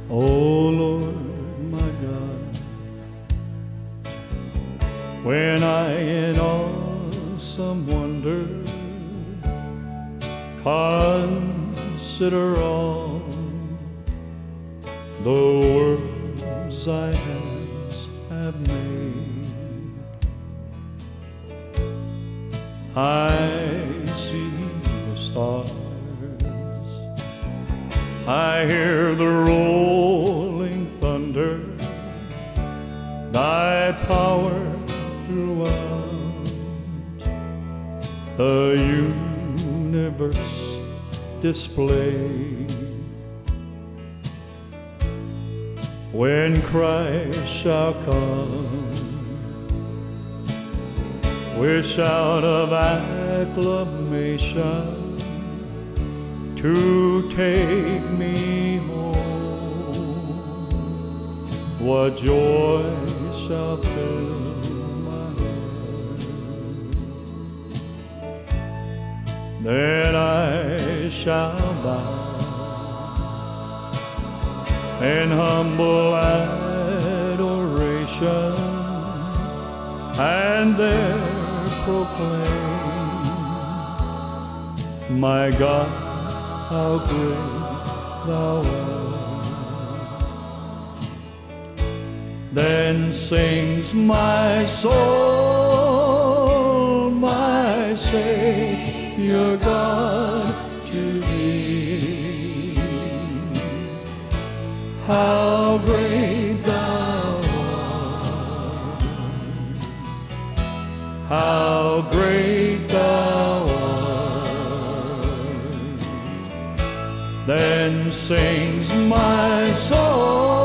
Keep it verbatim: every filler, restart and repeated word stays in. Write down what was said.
Oh Lord, my God, when I in awesome wonder consider all the worlds thy hands have made, I see the stars, I hear the rolling thunder, thy power throughout the universe display. When Christ shall come with shout of acclamation to take me home, what joy shall fill my heart. Then I shall bow in humble adoration, and there proclaim, my God, how great thou art. Then sings my soul, my Savior God, to thee. How great thou art, how great thou art. Then sings my soul,